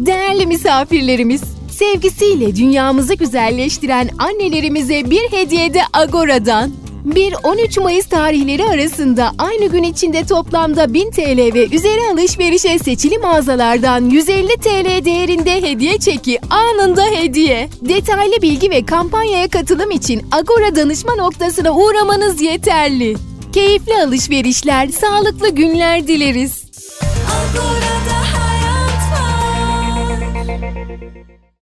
Değerli misafirlerimiz, sevgisiyle dünyamızı güzelleştiren annelerimize bir hediye de Agora'dan. 1-13 Mayıs tarihleri arasında aynı gün içinde toplamda 1000 TL ve üzeri alışverişe seçili mağazalardan 150 TL değerinde hediye çeki anında hediye. Detaylı bilgi ve kampanyaya katılım için Agora danışma noktasına uğramanız yeterli. Keyifli alışverişler, sağlıklı günler dileriz.